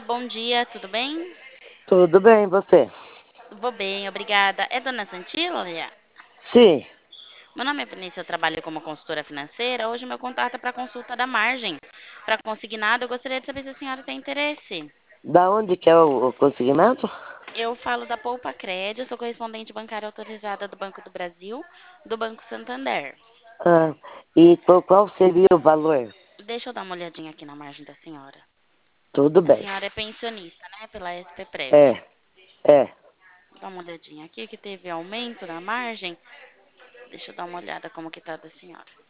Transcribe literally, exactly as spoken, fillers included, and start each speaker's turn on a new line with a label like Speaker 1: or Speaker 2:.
Speaker 1: bom dia, tudo bem?
Speaker 2: Tudo bem, você?
Speaker 1: Vou bem, obrigada. É Dona Santília?
Speaker 2: Sim.
Speaker 1: Meu nome é Vinícius, eu trabalho como consultora financeira. Hoje meu contato é para consulta da margem. Para consignado, eu gostaria de saber se a senhora tem interesse.
Speaker 2: Da onde que é o, o conseguimento?
Speaker 1: Eu falo da Poupa Crédito, sou correspondente bancária autorizada do Banco do Brasil, do Banco Santander.
Speaker 2: Ah, e qual, qual seria o valor?
Speaker 1: Deixa eu dar uma olhadinha aqui na margem da senhora.
Speaker 2: Tudo
Speaker 1: A
Speaker 2: bem.
Speaker 1: senhora é pensionista, né? Pela S P Prev.
Speaker 2: É, é.
Speaker 1: Dá uma olhadinha aqui que teve aumento na margem. Deixa eu dar uma olhada como que tá da senhora.